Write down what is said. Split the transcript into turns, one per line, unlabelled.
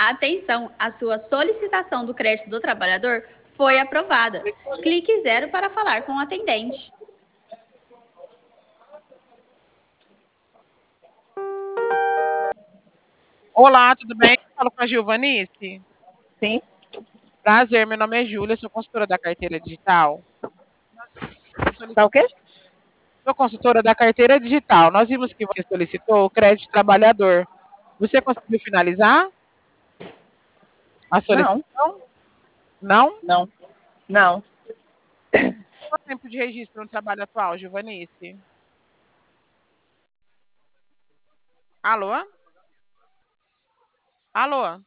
Atenção, a sua solicitação do crédito do trabalhador foi aprovada. Clique 0 para falar com o atendente.
Olá, tudo bem? Falo com a Gilvanice.
Sim.
Prazer, meu nome é Júlia, sou consultora da carteira digital.
Tá o quê?
Sou consultora da carteira digital. Nós vimos que você solicitou o crédito trabalhador. Você conseguiu finalizar a
Não,
solicitação? Não?
não, não.
Qual o tempo de registro no trabalho atual, Gilvanice? Alô? Alô?